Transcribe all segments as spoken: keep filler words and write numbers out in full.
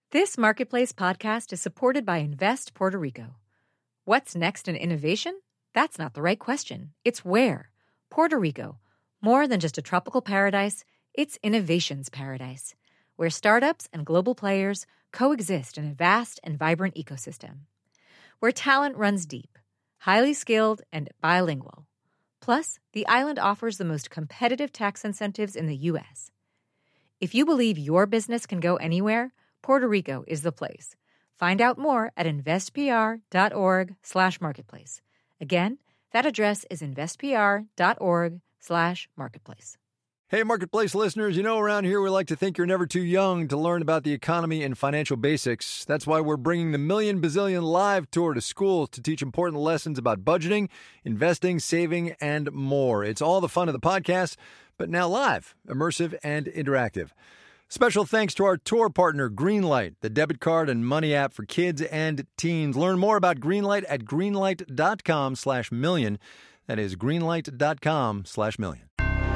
This Marketplace podcast is supported by Invest Puerto Rico. What's next in innovation? That's not the right question. It's where. Puerto Rico. More than just a tropical paradise, it's innovation's paradise, where startups and global players coexist in a vast and vibrant ecosystem. Where talent runs deep, highly skilled, and bilingual. Plus, the island offers the most competitive tax incentives in the U S. If you believe your business can go anywhere, Puerto Rico is the place. Find out more at investpr.org slash marketplace. Again, that address is investpr.org slash marketplace. Hey, Marketplace listeners, you know around here we like to think you're never too young to learn about the economy and financial basics. That's why we're bringing the Million Bazillion Live Tour to schools to teach important lessons about budgeting, investing, saving, and more. It's all the fun of the podcast, but now live, immersive, and interactive. Special thanks to our tour partner, Greenlight, the debit card and money app for kids and teens. Learn more about Greenlight at greenlight.com slash million. That is greenlight.com slash million.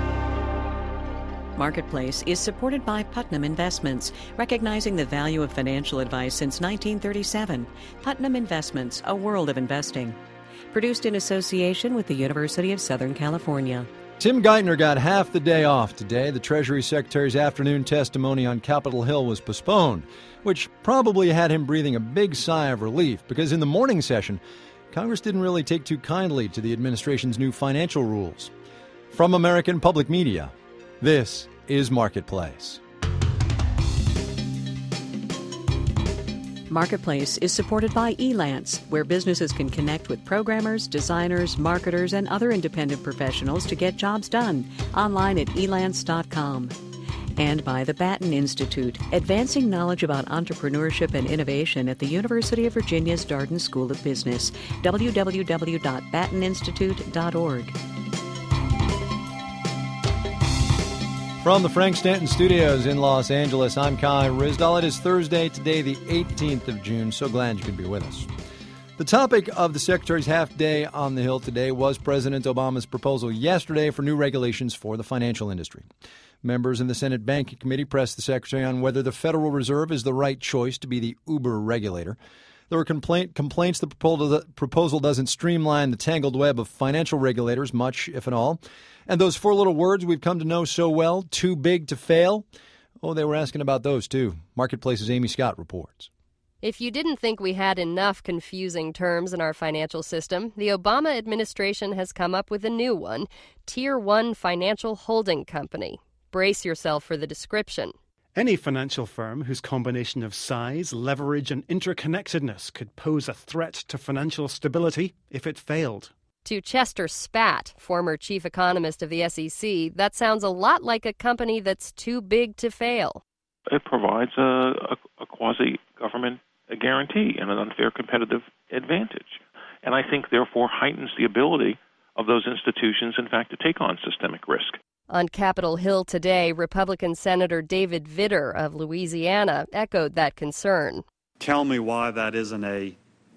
Marketplace is supported by Putnam Investments, recognizing the value of financial advice since nineteen thirty-seven. Putnam Investments, a world of investing. Produced in association with the University of Southern California. Tim Geithner got half the day off today. The Treasury Secretary's afternoon testimony on Capitol Hill was postponed, which probably had him breathing a big sigh of relief, because in the morning session, Congress didn't really take too kindly to the administration's new financial rules. From American Public Media, this is Marketplace. Marketplace is supported by Elance, where businesses can connect with programmers, designers, marketers, and other independent professionals to get jobs done. Online at elance dot com. And by the Batten Institute, advancing knowledge about entrepreneurship and innovation at the University of Virginia's Darden School of Business. w w w dot batten institute dot org. From the Frank Stanton Studios in Los Angeles, I'm Kai Ryssdal. It is Thursday, today the eighteenth of June. So glad you could be with us. The topic of the Secretary's half-day on the Hill today was President Obama's proposal yesterday for new regulations for the financial industry. Members in the Senate Banking Committee pressed the Secretary on whether the Federal Reserve is the right choice to be the uber regulator. There were complaint, complaints the proposal, the proposal doesn't streamline the tangled web of financial regulators much, if at all. And those four little words we've come to know so well, too big to fail, oh, they were asking about those, too. Marketplace's Amy Scott reports. If you didn't think we had enough confusing terms in our financial system, the Obama administration has come up with a new one, Tier one Financial Holding Company. Brace yourself for the description. Any financial firm whose combination of size, leverage, and interconnectedness could pose a threat to financial stability if it failed. To Chester Spat, former chief economist of the S E C, that sounds a lot like a company that's too big to fail. It provides a, a, a quasi-government guarantee and an unfair competitive advantage. And I think, therefore, heightens the ability of those institutions, in fact, to take on systemic risk. On Capitol Hill today, Republican Senator David Vitter of Louisiana echoed that concern. Tell me why that isn't a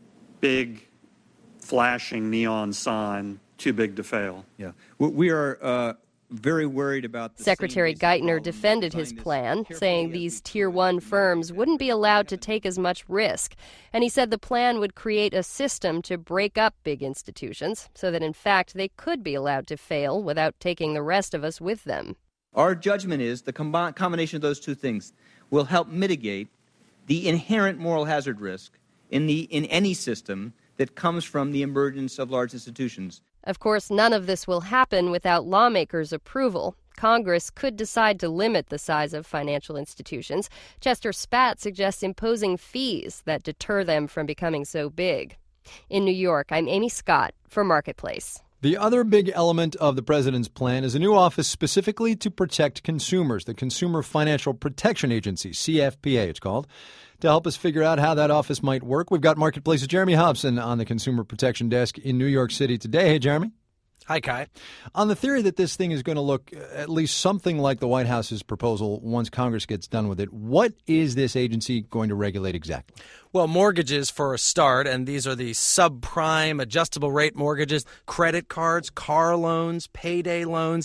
big, flashing neon sign, too big to fail. Yeah, we are uh, very worried about the Secretary Geithner defended his plan, saying these Tier one firms wouldn't be allowed to take as much risk. And he said the plan would create a system to break up big institutions so that, in fact, they could be allowed to fail without taking the rest of us with them. Our judgment is the com- combination of those two things will help mitigate the inherent moral hazard risk in the in any system that comes from the emergence of large institutions. Of course, none of this will happen without lawmakers' approval. Congress could decide to limit the size of financial institutions. Chester Spat suggests imposing fees that deter them from becoming so big. In New York, I'm Amy Scott for Marketplace. The other big element of the president's plan is a new office specifically to protect consumers, the Consumer Financial Protection Agency, C F P A it's called. To help us figure out how that office might work, we've got Marketplace's Jeremy Hobson on the Consumer Protection Desk in New York City today. Hey, Jeremy. Hi, Kai. On the theory that this thing is going to look at least something like the White House's proposal once Congress gets done with it, what is this agency going to regulate exactly? Well, mortgages for a start, and these are the subprime adjustable rate mortgages, credit cards, car loans, payday loans,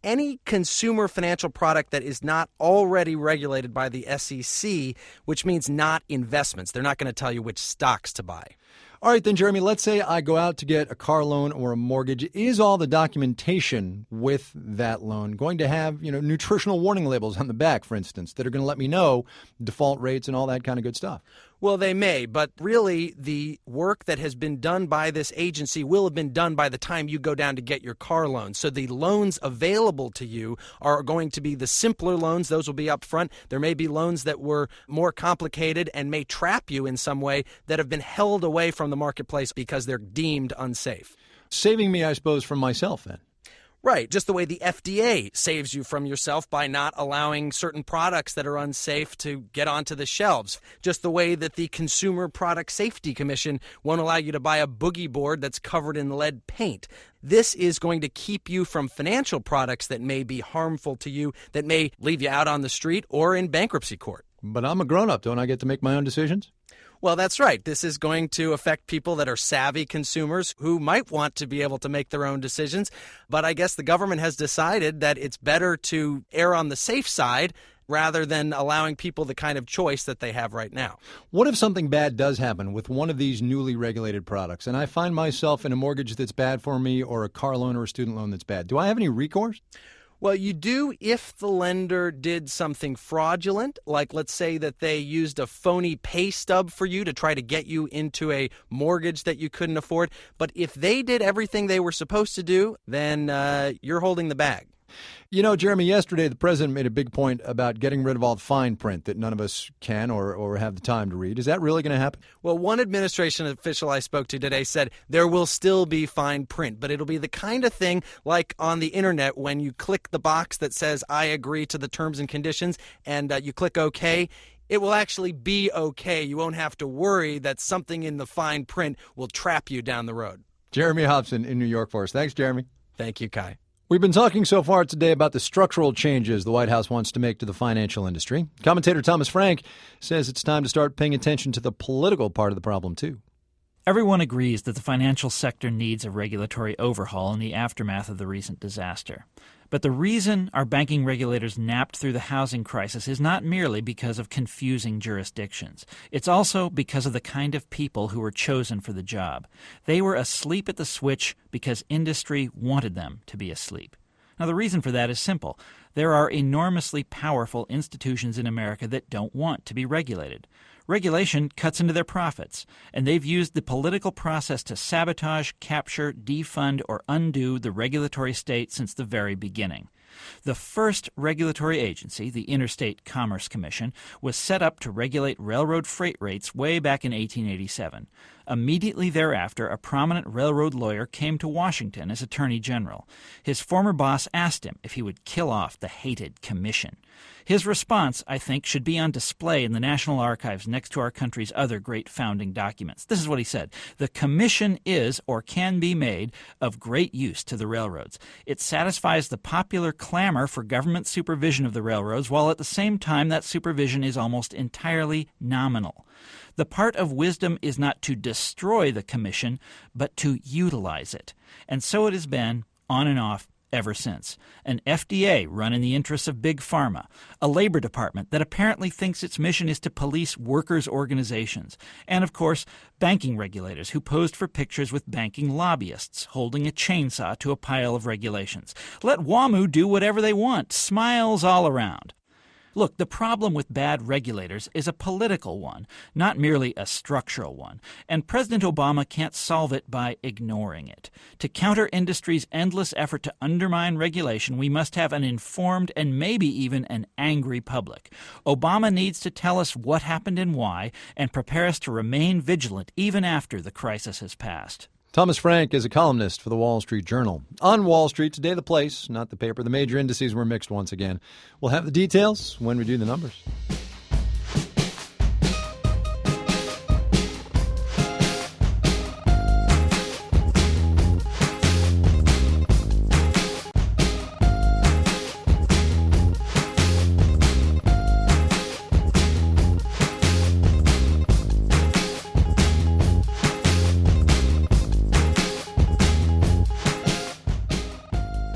any consumer financial product that is not already regulated by the S E C, which means not investments. They're not going to tell you which stocks to buy. All right, then, Jeremy, let's say I go out to get a car loan or a mortgage. Is all the documentation with that loan going to have, you know, nutritional warning labels on the back, for instance, that are going to let me know default rates and all that kind of good stuff? Well, they may, but really the work that has been done by this agency will have been done by the time you go down to get your car loan. So the loans available to you are going to be the simpler loans. Those will be up front. There may be loans that were more complicated and may trap you in some way that have been held away from the marketplace because they're deemed unsafe. Saving me, I suppose, from myself then. Right, just the way the F D A saves you from yourself by not allowing certain products that are unsafe to get onto the shelves. Just the way that the Consumer Product Safety Commission won't allow you to buy a boogie board that's covered in lead paint. This is going to keep you from financial products that may be harmful to you, that may leave you out on the street or in bankruptcy court. But I'm a grown-up. Don't I get to make my own decisions? Well, that's right. This is going to affect people that are savvy consumers who might want to be able to make their own decisions. But I guess the government has decided that it's better to err on the safe side rather than allowing people the kind of choice that they have right now. What if something bad does happen with one of these newly regulated products and I find myself in a mortgage that's bad for me or a car loan or a student loan that's bad? Do I have any recourse? Well, you do if the lender did something fraudulent, like let's say that they used a phony pay stub for you to try to get you into a mortgage that you couldn't afford. But if they did everything they were supposed to do, then uh, you're holding the bag. You know, Jeremy, yesterday the president made a big point about getting rid of all the fine print that none of us can or, or have the time to read. Is that really going to happen? Well, one administration official I spoke to today said there will still be fine print, but it'll be the kind of thing like on the internet when you click the box that says, I agree to the terms and conditions, and uh, you click OK. It will actually be okay. You won't have to worry that something in the fine print will trap you down the road. Jeremy Hobson in New York for us. Thanks, Jeremy. Thank you, Kai. We've been talking so far today about the structural changes the White House wants to make to the financial industry. Commentator Thomas Frank says it's time to start paying attention to the political part of the problem, too. Everyone agrees that the financial sector needs a regulatory overhaul in the aftermath of the recent disaster. But the reason our banking regulators napped through the housing crisis is not merely because of confusing jurisdictions. It's also because of the kind of people who were chosen for the job. They were asleep at the switch because industry wanted them to be asleep. Now, the reason for that is simple. There are enormously powerful institutions in America that don't want to be regulated. Regulation cuts into their profits, and they've used the political process to sabotage, capture, defund, or undo the regulatory state since the very beginning. The first regulatory agency, the Interstate Commerce Commission, was set up to regulate railroad freight rates way back in eighteen eighty-seven. Immediately thereafter, a prominent railroad lawyer came to Washington as Attorney General. His former boss asked him if he would kill off the hated commission. His response, I think, should be on display in the National Archives next to our country's other great founding documents. This is what he said. The commission is, or can be made, of great use to the railroads. It satisfies the popular clamor for government supervision of the railroads, while at the same time that supervision is almost entirely nominal. The part of wisdom is not to destroy the commission, but to utilize it. And so it has been, on and off, ever since. An F D A run in the interests of Big Pharma, a Labor Department that apparently thinks its mission is to police workers' organizations, and, of course, banking regulators who posed for pictures with banking lobbyists holding a chainsaw to a pile of regulations. Let WAMU do whatever they want. Smiles all around. Look, the problem with bad regulators is a political one, not merely a structural one, and President Obama can't solve it by ignoring it. To counter industry's endless effort to undermine regulation, we must have an informed and maybe even an angry public. Obama needs to tell us what happened and why, and prepare us to remain vigilant even after the crisis has passed. Thomas Frank is a columnist for the Wall Street Journal. On Wall Street today, the place, not the paper. The major indices were mixed once again. We'll have the details when we do the numbers.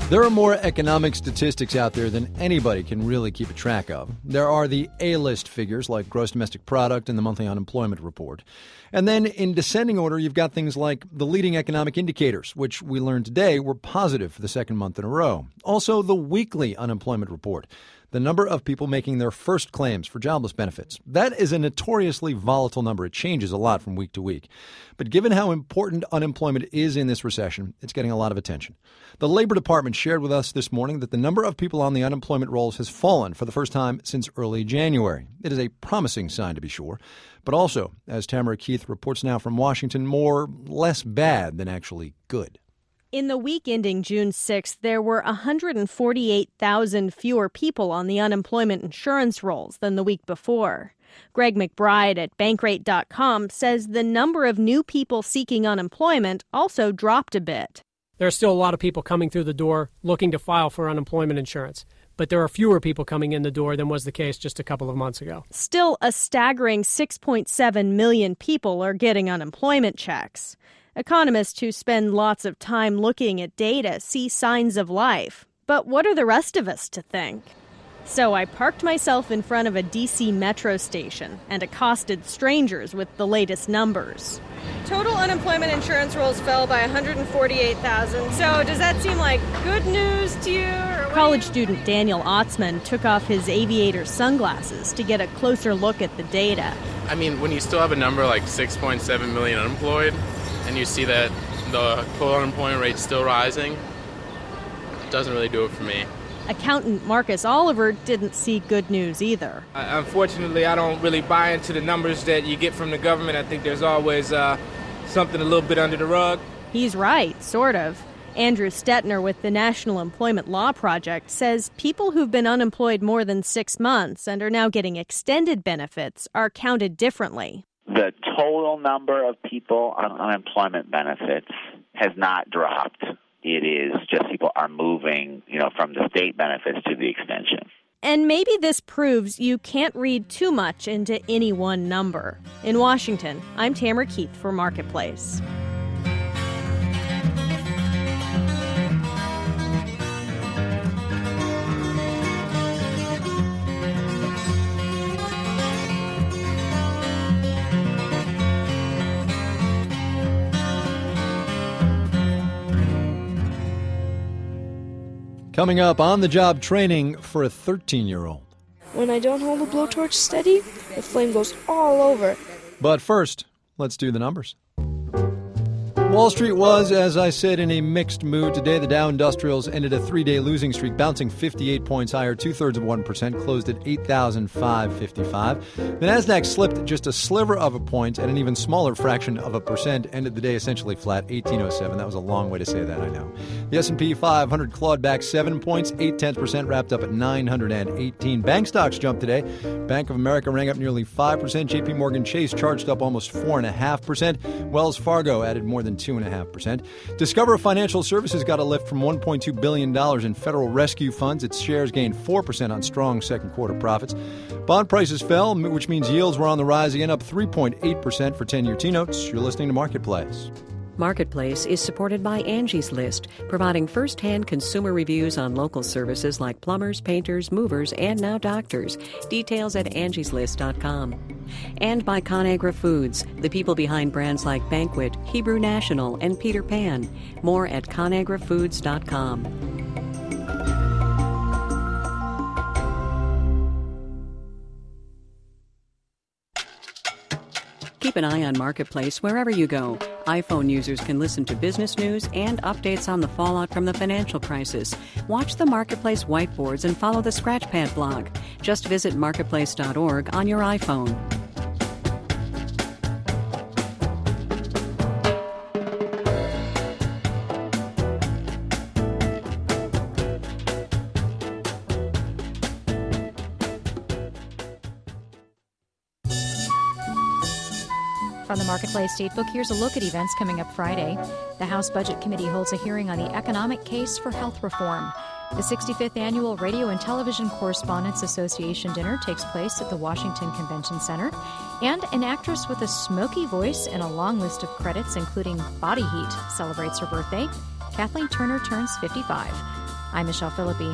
There are more economic statistics out there than anybody can really keep a track of. There are the A-list figures like gross domestic product and the monthly unemployment report. And then in descending order, you've got things like the leading economic indicators, which we learned today were positive for the second month in a row. Also, the weekly unemployment report, the number of people making their first claims for jobless benefits. That is a notoriously volatile number. It changes a lot from week to week. But given how important unemployment is in this recession, it's getting a lot of attention. The Labor Department shared with us this morning that the number of people on the unemployment rolls has fallen for the first time since early January. It is a promising sign, to be sure, but also, as Tamara Keith reports now from Washington, more less bad than actually good. In the week ending June sixth, there were one hundred forty-eight thousand fewer people on the unemployment insurance rolls than the week before. Greg McBride at Bankrate dot com says the number of new people seeking unemployment also dropped a bit. There are still a lot of people coming through the door looking to file for unemployment insurance, but there are fewer people coming in the door than was the case just a couple of months ago. Still, a staggering six point seven million people are getting unemployment checks. Economists who spend lots of time looking at data see signs of life. But what are the rest of us to think? So I parked myself in front of a D C metro station and accosted strangers with the latest numbers. Total unemployment insurance rolls fell by one hundred forty-eight thousand. So does that seem like good news to you? Or College you... student Daniel Otzman took off his aviator sunglasses to get a closer look at the data. I mean, when you still have a number like six point seven million unemployed, and you see that the total unemployment rate's still rising, it doesn't really do it for me. Accountant Marcus Oliver didn't see good news either. Uh, unfortunately, I don't really buy into the numbers that you get from the government. I think there's always uh, something a little bit under the rug. He's right, sort of. Andrew Stetner with the National Employment Law Project says people who've been unemployed more than six months and are now getting extended benefits are counted differently. The total number of people on unemployment benefits has not dropped. It is just people are moving, you know, from the state benefits to the extension. And maybe this proves you can't read too much into any one number. In Washington, I'm Tamara Keith for Marketplace. Coming up, on-the-job training for a thirteen-year-old. When I don't hold the blowtorch steady, the flame goes all over. But first, let's do the numbers. Wall Street was, as I said, in a mixed mood today. The Dow Industrials ended a three-day losing streak, bouncing fifty-eight points higher, two-thirds of one percent, closed at eight thousand five hundred fifty-five. The Nasdaq slipped just a sliver of a point and an even smaller fraction of a percent, ended the day essentially flat, eighteen oh seven. That was a long way to say that, I know. The S and P five hundred clawed back seven points, eight-tenths percent, wrapped up at nine hundred eighteen. Bank stocks jumped today. Bank of America rang up nearly five percent. J P Morgan Chase charged up almost four point five percent. Wells Fargo added more than two point five percent. Discover Financial Services got a lift from one point two billion dollars in federal rescue funds. Its shares gained four percent on strong second quarter profits. Bond prices fell, which means yields were on the rise again, up three point eight percent for ten-year T-notes. You're listening to Marketplace. Marketplace is supported by Angie's List, providing first-hand consumer reviews on local services like plumbers, painters, movers, and now doctors. Details at angies list dot com. And by Conagra Foods, the people behind brands like Banquet, Hebrew National, and Peter Pan. More at conagra foods dot com. Keep an eye on Marketplace wherever you go. iPhone users can listen to business news and updates on the fallout from the financial crisis. Watch the Marketplace whiteboards and follow the Scratchpad blog. Just visit marketplace dot org on your iPhone. From the Marketplace Statebook, here's a look at events coming up Friday. The House Budget Committee holds a hearing on the economic case for health reform. The sixty-fifth Annual Radio and Television Correspondents Association dinner takes place at the Washington Convention Center. And an actress with a smoky voice and a long list of credits, including Body Heat, celebrates her birthday. Kathleen Turner turns fifty-five. I'm Michelle Philippi.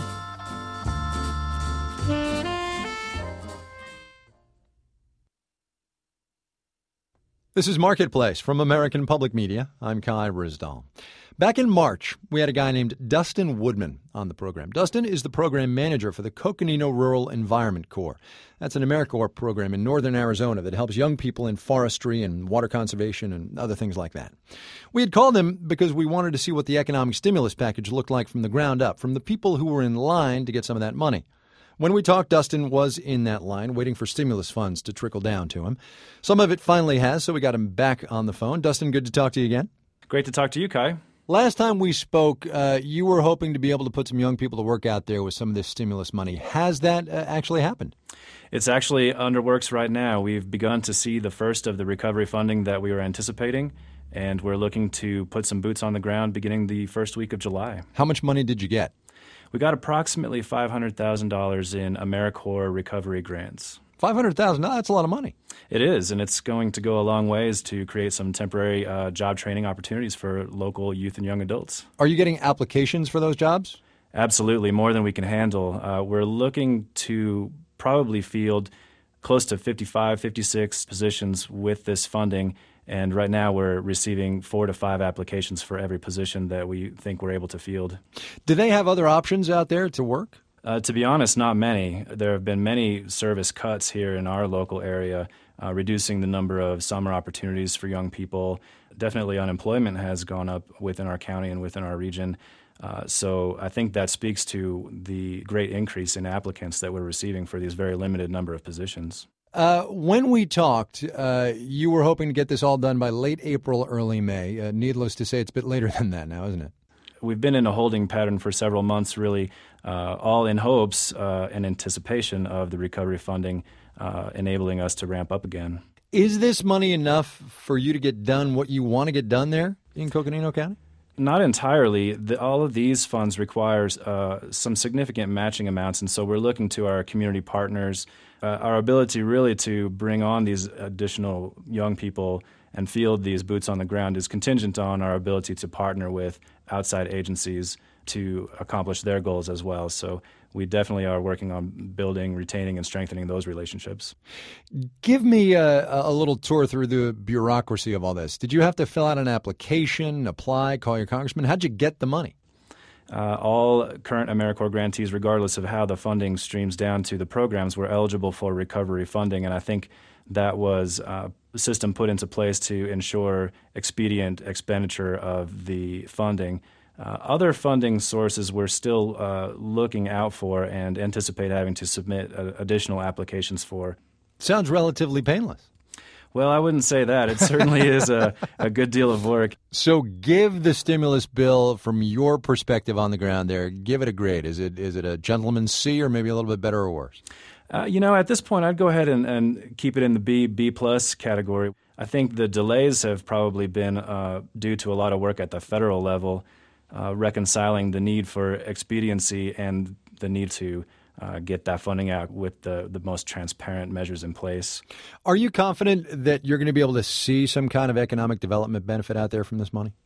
This is Marketplace from American Public Media. I'm Kai Ryssdal. Back in March, we had a guy named Dustin Woodman on the program. Dustin is the program manager for the Coconino Rural Environment Corps. That's an AmeriCorps program in northern Arizona that helps young people in forestry and water conservation and other things like that. We had called him because we wanted to see what the economic stimulus package looked like from the ground up, from the people who were in line to get some of that money. When we talked, Dustin was in that line, waiting for stimulus funds to trickle down to him. Some of it finally has, so we got him back on the phone. Dustin, good to talk to you again. Great to talk to you, Kai. Last time we spoke, uh, you were hoping to be able to put some young people to work out there with some of this stimulus money. Has that uh, actually happened? It's actually under works right now. We've begun to see the first of the recovery funding that we were anticipating, and we're looking to put some boots on the ground beginning the first week of July. How much money did you get? We got approximately five hundred thousand dollars in AmeriCorps recovery grants. five hundred thousand dollars? That's a lot of money. It is, and it's going to go a long ways to create some temporary uh, job training opportunities for local youth and young adults. Are you getting applications for those jobs? Absolutely, more than we can handle. Uh, we're looking to probably field close to fifty-five, fifty-six positions with this funding, and right now we're receiving four to five applications for every position that we think we're able to field. Do they have other options out there to work? Uh, to be honest, not many. There have been many service cuts here in our local area, uh, reducing the number of summer opportunities for young people. Definitely unemployment has gone up within our county and within our region. Uh, so I think that speaks to the great increase in applicants that we're receiving for these very limited number of positions. Uh, when we talked, uh, you were hoping to get this all done by late April, early May. Uh, needless to say, it's a bit later than that now, isn't it? We've been in a holding pattern for several months, really, uh, all in hopes uh, and anticipation of the recovery funding uh, enabling us to ramp up again. Is this money enough for you to get done what you want to get done there in Coconino County? Not entirely. The, all of these funds requires uh, some significant matching amounts, and so we're looking to our community partners. Uh, our ability really to bring on these additional young people and field these boots on the ground is contingent on our ability to partner with outside agencies to accomplish their goals as well. So we definitely are working on building, retaining, and strengthening those relationships. Give me a, a little tour through the bureaucracy of all this. Did you have to fill out an application, apply, call your congressman? How'd you get the money? Uh, all current AmeriCorps grantees, regardless of how the funding streams down to the programs, were eligible for recovery funding, and I think that was uh, a system put into place to ensure expedient expenditure of the funding. Uh, other funding sources we're still uh, looking out for and anticipate having to submit uh, additional applications for. Sounds relatively painless. Well, I wouldn't say that. It certainly is a, a good deal of work. So give the stimulus bill from your perspective on the ground there. Give it a grade. Is it is it a gentleman's C or maybe a little bit better or worse? Uh, you know, at this point, I'd go ahead and, and keep it in the B, B plus category. I think the delays have probably been uh, due to a lot of work at the federal level, uh, reconciling the need for expediency and the need to Uh, get that funding out with the, the most transparent measures in place. Are you confident that you're going to be able to see some kind of economic development benefit out there from this money?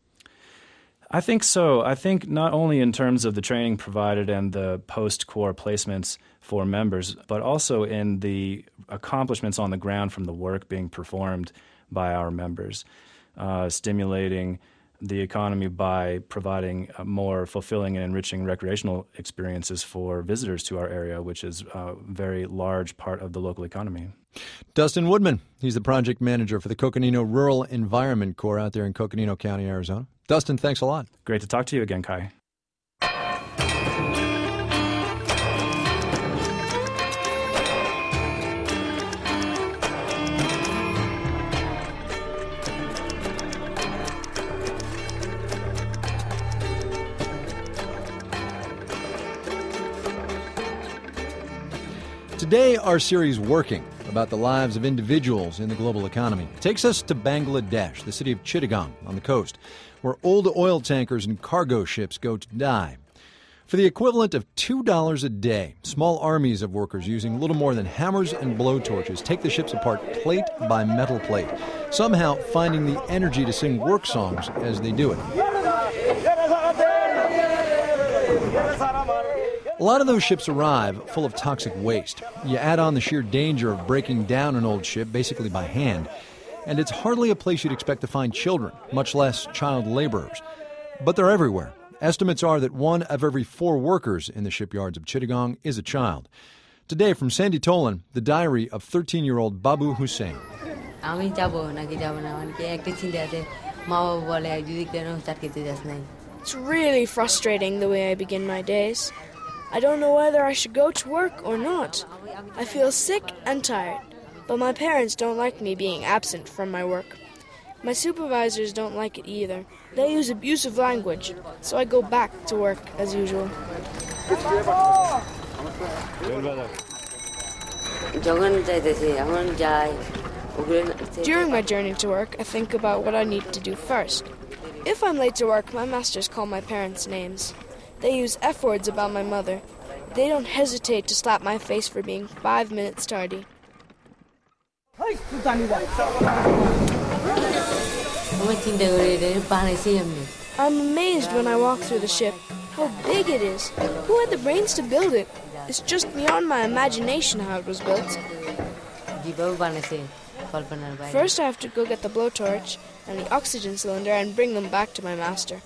I think so. I think not only in terms of the training provided and the post-Corps placements for members, but also in the accomplishments on the ground from the work being performed by our members, uh, stimulating the economy by providing more fulfilling and enriching recreational experiences for visitors to our area, which is a very large part of the local economy. Dustin Woodman, he's the project manager for the Coconino Rural Environment Corps out there in Coconino County, Arizona. Dustin, thanks a lot. Great to talk to you again, Kai. Today, our series Working, about the lives of individuals in the global economy, takes us to Bangladesh, the city of Chittagong on the coast, where old oil tankers and cargo ships go to die. For the equivalent of two dollars a day, small armies of workers using little more than hammers and blowtorches take the ships apart plate by metal plate, somehow finding the energy to sing work songs as they do it. A lot of those ships arrive full of toxic waste. You add on the sheer danger of breaking down an old ship basically by hand, and it's hardly a place you'd expect to find children, much less child laborers. But they're everywhere. Estimates are that one of every four workers in the shipyards of Chittagong is a child. Today, from Sandy Tolan, the diary of thirteen-year-old Babu Hussein. It's really frustrating the way I begin my days. I don't know whether I should go to work or not. I feel sick and tired, but my parents don't like me being absent from my work. My supervisors don't like it either. They use abusive language, so I go back to work as usual. During my journey to work, I think about what I need to do first. If I'm late to work, my masters call my parents names. They use F words about my mother. They don't hesitate to slap my face for being five minutes tardy. I'm amazed when I walk through the ship. How big it is. Who had the brains to build it? It's just beyond my imagination how it was built. First I have to go get the blowtorch and the oxygen cylinder and bring them back to my master.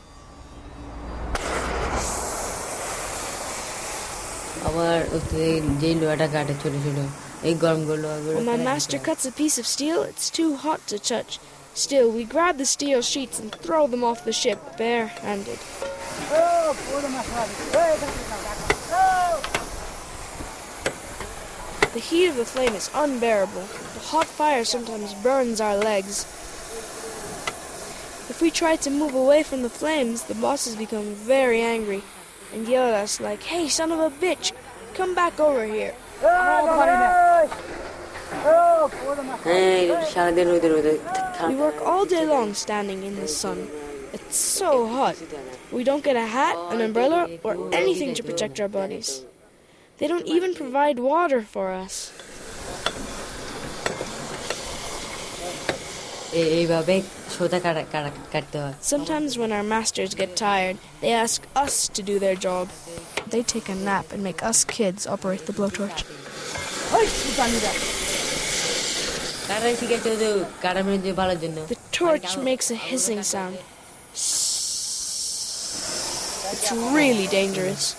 When my master cuts a piece of steel, it's too hot to touch. Still, we grab the steel sheets and throw them off the ship bare-handed. The heat of the flame is unbearable. The hot fire sometimes burns our legs. If we try to move away from the flames, the bosses become very angry and yell at us like, "Hey, son of a bitch, come back over here." We work all day long standing in the sun. It's so hot. We don't get a hat, an umbrella, or anything to protect our bodies. They don't even provide water for us. Sometimes when our masters get tired, they ask us to do their job. They take a nap and make us kids operate the blowtorch. The torch makes a hissing sound. It's really dangerous.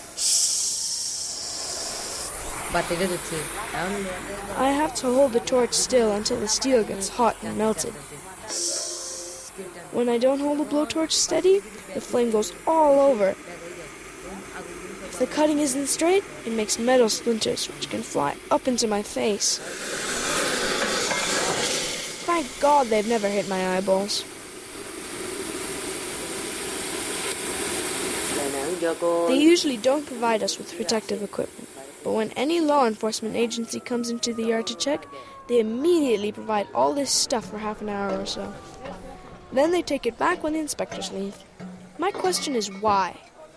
I have to hold the torch still until the steel gets hot and melted. When I don't hold the blowtorch steady, the flame goes all over. If the cutting isn't straight, it makes metal splinters which can fly up into my face. Thank God they've never hit my eyeballs. They usually don't provide us with protective equipment, but when any law enforcement agency comes into the yard to check, they immediately provide all this stuff for half an hour or so. Then they take it back when the inspectors leave. My question is why?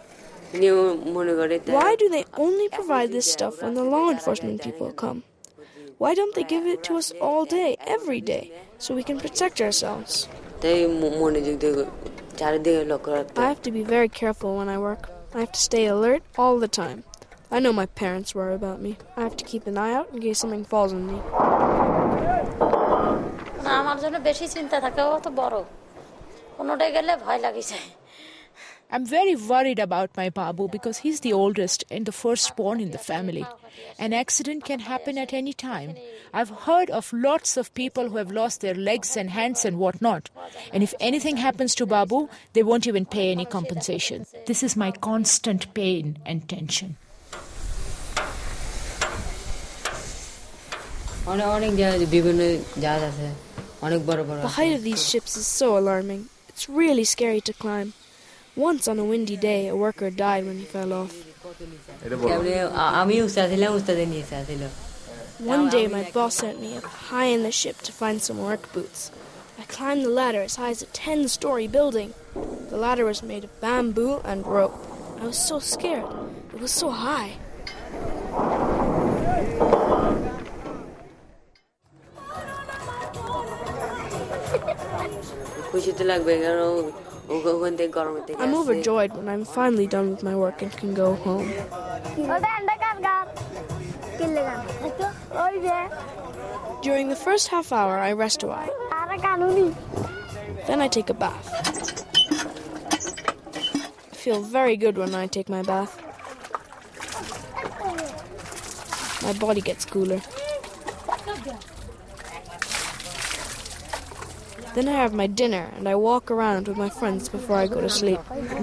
Why do they only provide this stuff when the law enforcement people come? Why don't they give it to us all day, every day, so we can protect ourselves? I have to be very careful when I work. I have to stay alert all the time. I know my parents worry about me. I have to keep an eye out in case something falls on me. I'm very worried about my Babu because he's the oldest and the firstborn in the family. An accident can happen at any time. I've heard of lots of people who have lost their legs and hands and whatnot. And if anything happens to Babu, they won't even pay any compensation. This is my constant pain and tension. The height of these ships is so alarming. It's really scary to climb. Once on a windy day, a worker died when he fell off. One day my boss sent me up high in the ship to find some work boots. I climbed the ladder as high as a ten-story building. The ladder was made of bamboo and rope. I was so scared. It was so high. I'm overjoyed when I'm finally done with my work and can go home. During the first half hour, I rest a while. Then I take a bath. I feel very good when I take my bath. My body gets cooler. Then I have my dinner and I walk around with my friends before I go to sleep.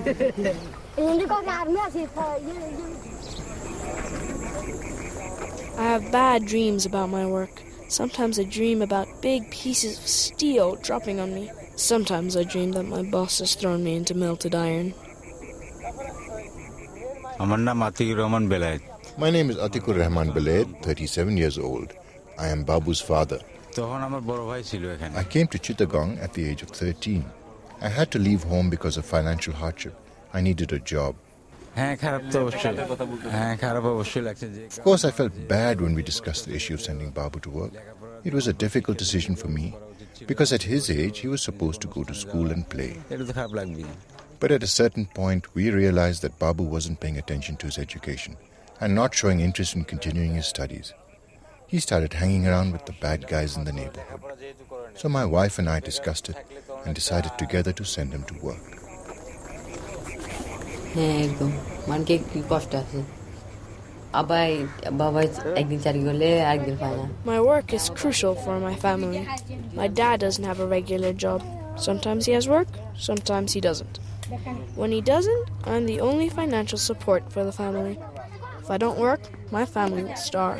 I have bad dreams about my work. Sometimes I dream about big pieces of steel dropping on me. Sometimes I dream that my boss has thrown me into melted iron. My name is Atikur Rahman Beled, thirty-seven years old. I am Babu's father. I came to Chittagong at the age of thirteen. I had to leave home because of financial hardship. I needed a job. Of course, I felt bad when we discussed the issue of sending Babu to work. It was a difficult decision for me because at his age, he was supposed to go to school and play. But at a certain point, we realized that Babu wasn't paying attention to his education and not showing interest in continuing his studies. He started hanging around with the bad guys in the neighborhood. So my wife and I discussed it and decided together to send him to work. My work is crucial for my family. My dad doesn't have a regular job. Sometimes he has work, sometimes he doesn't. When he doesn't, I'm the only financial support for the family. If I don't work, my family will starve.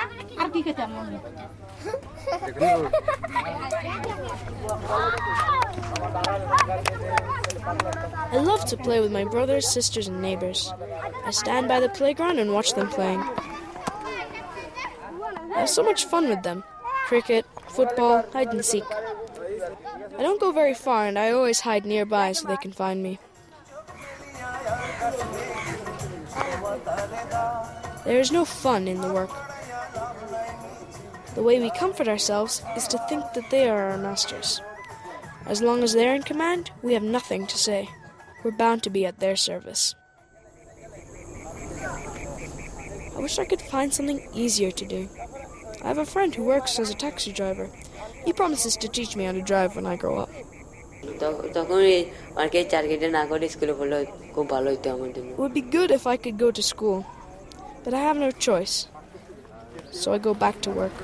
I love to play with my brothers, sisters, and neighbors. I stand by the playground and watch them playing. I have so much fun with them. Cricket, football, hide and seek. I don't go very far and I always hide nearby so they can find me. There is no fun in the work. The way we comfort ourselves is to think that they are our masters. As long as they're in command, we have nothing to say. We're bound to be at their service. I wish I could find something easier to do. I have a friend who works as a taxi driver. He promises to teach me how to drive when I grow up. It would be good if I could go to school, but I have no choice. So I go back to work.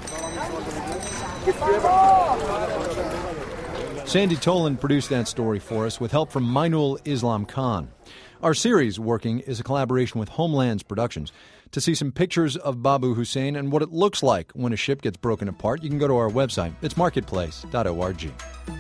Sandy Tolan produced that story for us with help from Mainul Islam Khan. Our series, Working, is a collaboration with Homelands Productions. To see some pictures of Babu Hussein and what it looks like when a ship gets broken apart, you can go to our website. It's marketplace dot org.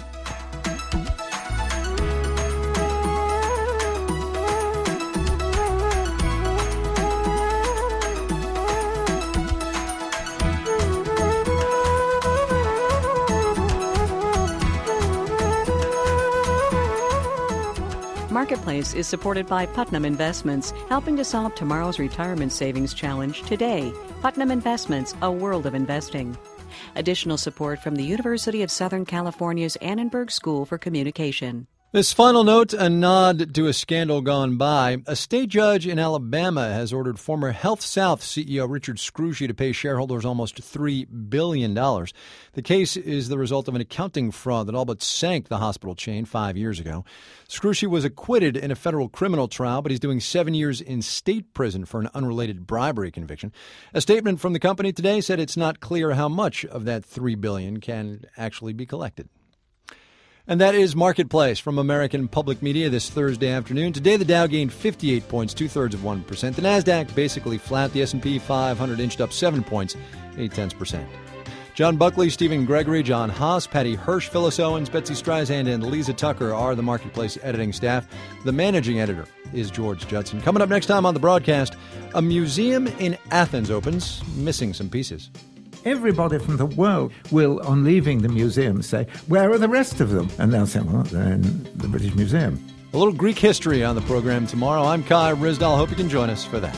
Marketplace is supported by Putnam Investments, helping to solve tomorrow's retirement savings challenge today. Putnam Investments, a world of investing. Additional support from the University of Southern California's Annenberg School for Communication. This final note, a nod to a scandal gone by. A state judge in Alabama has ordered former Health South C E O Richard Scrushy to pay shareholders almost three billion dollars. The case is the result of an accounting fraud that all but sank the hospital chain five years ago. Scrushy was acquitted in a federal criminal trial, but he's doing seven years in state prison for an unrelated bribery conviction. A statement from the company today said it's not clear how much of that three billion dollars can actually be collected. And that is Marketplace from American Public Media this Thursday afternoon. Today, the Dow gained fifty-eight points, two-thirds of one percent. The NASDAQ basically flat. The S and P five hundred inched up seven points, eight-tenths percent. John Buckley, Stephen Gregory, John Haas, Patty Hirsch, Phyllis Owens, Betsy Streisand, and Lisa Tucker are the Marketplace editing staff. The managing editor is George Judson. Coming up next time on the broadcast, a museum in Athens opens, missing some pieces. Everybody from the world will, on leaving the museum, say, where are the rest of them? And they'll say, well, they're in the British Museum. A little Greek history on the program tomorrow. I'm Kai Rizdal. Hope you can join us for that.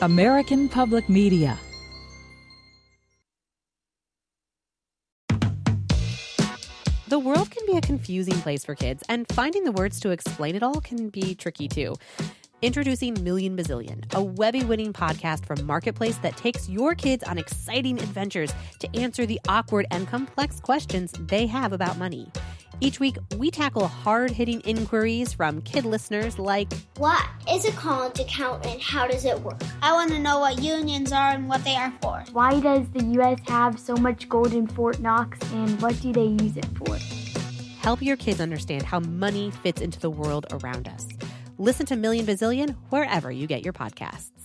American Public Media. The world can be a confusing place for kids, and finding the words to explain it all can be tricky too. Introducing Million Bazillion, a Webby-winning podcast from Marketplace that takes your kids on exciting adventures to answer the awkward and complex questions they have about money. Each week, we tackle hard-hitting inquiries from kid listeners like, what is a college account and how does it work? I want to know what unions are and what they are for. Why does the U S have so much gold in Fort Knox and what do they use it for? Help your kids understand how money fits into the world around us. Listen to Million Bazillion wherever you get your podcasts.